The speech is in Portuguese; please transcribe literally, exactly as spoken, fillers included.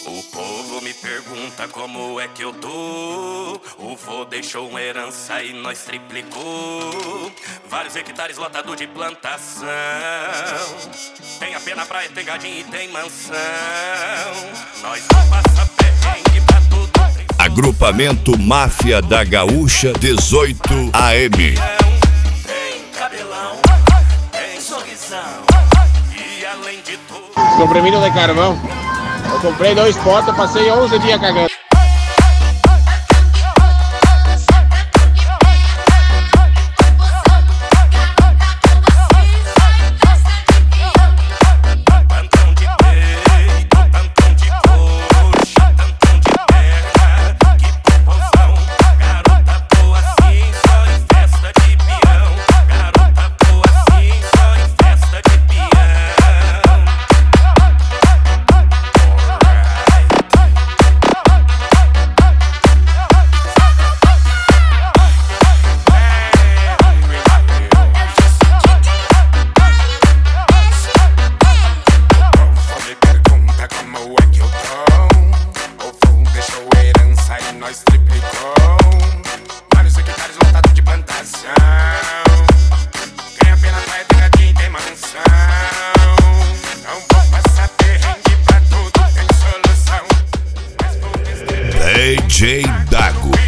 O povo me pergunta como é que eu tô. O vô deixou uma herança e nós triplicou. Vários hectares lotado de plantação. Tem a pé na praia, tem gadinho e tem mansão. Nós não passa perrengue pra tudo. Agrupamento Máfia da Gaúcha dezoito A M. Tem cabelão, tem sorrisão. E além de tudo, comprimido de carvão. Eu comprei dois potes, passei onze dias cagando. tantão de peito, tantão de coxa, tantão de perna. Que proporção, garota boa assim, só em festa de peão. Garota boa assim, só em festa de peão. Só me pergunta como é que eu tô. O vô deixou herança e nós triplicou. Vários hectares lotados de plantação. Tem a pena praia, tem gadinho, tem mansão. Não vou passar perrengue pra tudo, tem solução. Mas vou D J Dago.